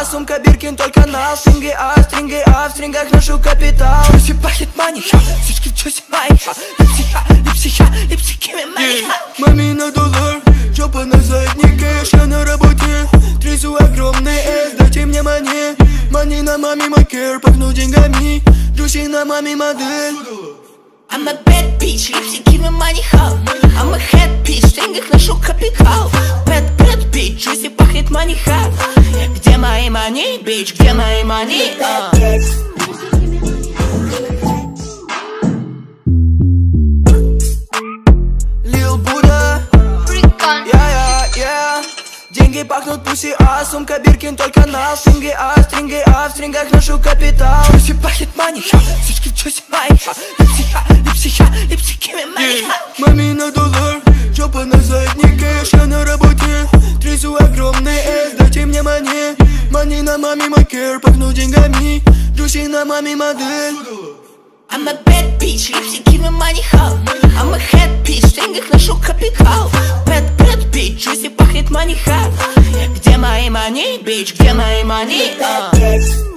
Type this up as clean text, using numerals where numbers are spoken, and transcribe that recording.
сумка Биркин только на стринге а в стрингах ношу капитал. Джуси пахнет маниха, сучки в джуси маниха. Липсики маниха. Маме на доллар, жопа на заднике, я на работе. Трясу огромный эс, дайте мне мани. Мани на маме макер, пахну деньгами. Джуси на маме модель. I'm a bad bitch, липсики на маниха. I'm a head bitch, в стрингах ношу капитал. Bad bitch, джуси пахнет маниха. Где мои мани, bitch, где мои мани? Lil Buddha, yeah. Деньги пахнут пуси, а сумка Биркин только на стринге а в стрингах ношу капитал. Джуси пахнет маниха, сучки в джуси маниха. Липсики маниха. Маме на доллар, жопа на заднике, я на работе. Трясу огромный эс, дайте мне мани. Мани на маме макер, пахну деньгами. Джуси на маме модель. I'm a bad bitch, липсики на маниха. I'm a head bitch, в стрингах ношу капитал. Bad bitch, джуси пахнет маниха. Где мои мани, bitch, где мои мани?